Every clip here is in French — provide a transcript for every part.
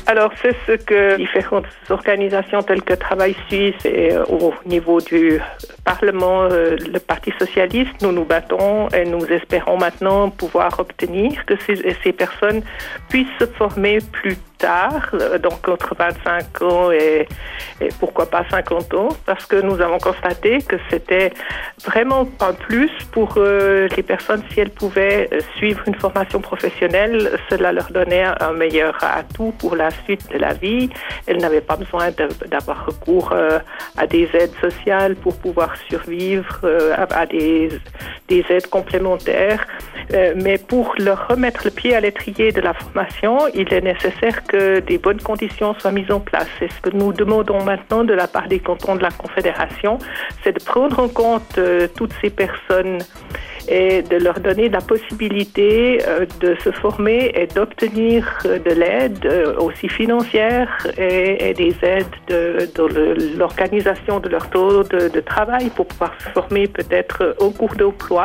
Alors, c'est ce que différentes organisations telles que Travail Suisse et au niveau du Parlement, le Parti socialiste, nous nous battons et nous espérons maintenant pouvoir obtenir que ces personnes puissent se former plus tard, donc entre 25 ans et pourquoi pas 50 ans, parce que nous avons constaté que c'était vraiment un plus pour les personnes si elles pouvaient suivre une formation professionnelle. Cela leur donnait un meilleur atout pour la suite de la vie. Elles n'avaient pas besoin d'avoir recours à des aides sociales pour pouvoir survivre, à des aides complémentaires. Mais pour leur remettre le pied à l'étrier de la formation, il est nécessaire que des bonnes conditions soient mises en place. Et ce que nous demandons maintenant de la part des cantons de la Confédération, c'est de prendre en compte toutes ces personnes et de leur donner la possibilité de se former et d'obtenir de l'aide aussi financière et des aides dans l'organisation de leur taux de travail pour pouvoir se former peut-être au cours d'emploi.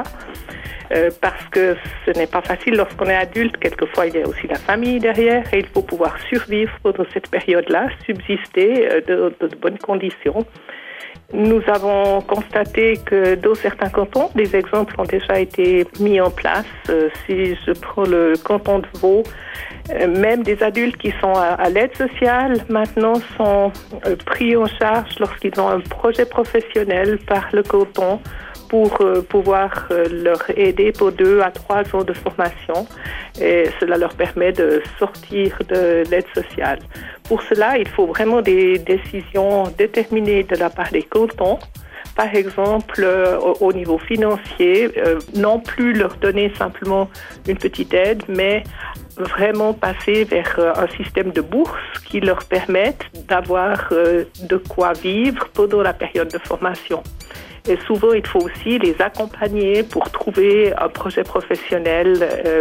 Parce que ce n'est pas facile lorsqu'on est adulte. Quelquefois, il y a aussi la famille derrière et il faut pouvoir survivre pendant cette période-là, subsister de bonnes conditions. Nous avons constaté que dans certains cantons, des exemples ont déjà été mis en place. Si je prends le canton de Vaud, même des adultes qui sont à l'aide sociale maintenant sont pris en charge lorsqu'ils ont un projet professionnel par le canton pour pouvoir leur aider pour 2 à 3 ans de formation et cela leur permet de sortir de l'aide sociale. Pour cela, il faut vraiment des décisions déterminées de la part des cantons. Par exemple, au niveau financier, non plus leur donner simplement une petite aide, mais vraiment passer vers un système de bourse qui leur permette d'avoir de quoi vivre pendant la période de formation. Et souvent, il faut aussi les accompagner pour trouver un projet professionnel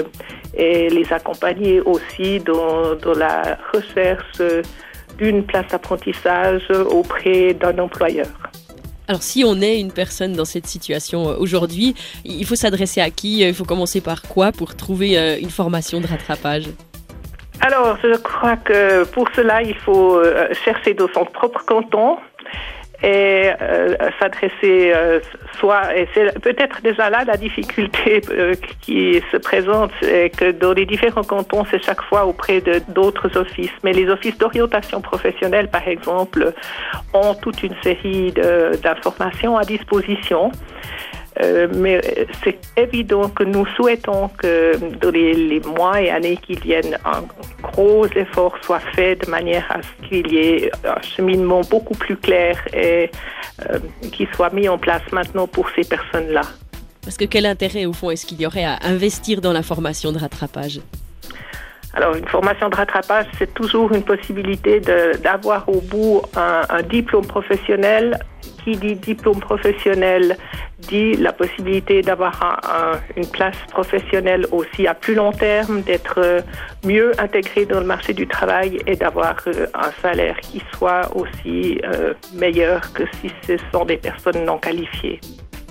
et les accompagner aussi dans la recherche d'une place d'apprentissage auprès d'un employeur. Alors, si on est une personne dans cette situation aujourd'hui, il faut s'adresser à qui? Il faut commencer par quoi pour trouver une formation de rattrapage? Alors, je crois que pour cela, il faut chercher dans son propre canton et s'adresser et c'est peut-être déjà là la difficulté qui se présente, c'est que dans les différents cantons, c'est chaque fois auprès d'autres offices. Mais les offices d'orientation professionnelle, par exemple, ont toute une série d'informations à disposition. Mais c'est évident que nous souhaitons que dans les mois et années qui viennent, un gros effort soit fait de manière à ce qu'il y ait un cheminement beaucoup plus clair et qui soit mis en place maintenant pour ces personnes-là. Parce que quel intérêt, au fond, est-ce qu'il y aurait à investir dans la formation de rattrapage? Alors, une formation de rattrapage, c'est toujours une possibilité d'avoir au bout un diplôme professionnel. Qui dit diplôme professionnel dit la possibilité d'avoir une place professionnelle aussi à plus long terme, d'être mieux intégré dans le marché du travail et d'avoir un salaire qui soit aussi meilleur que si ce sont des personnes non qualifiées.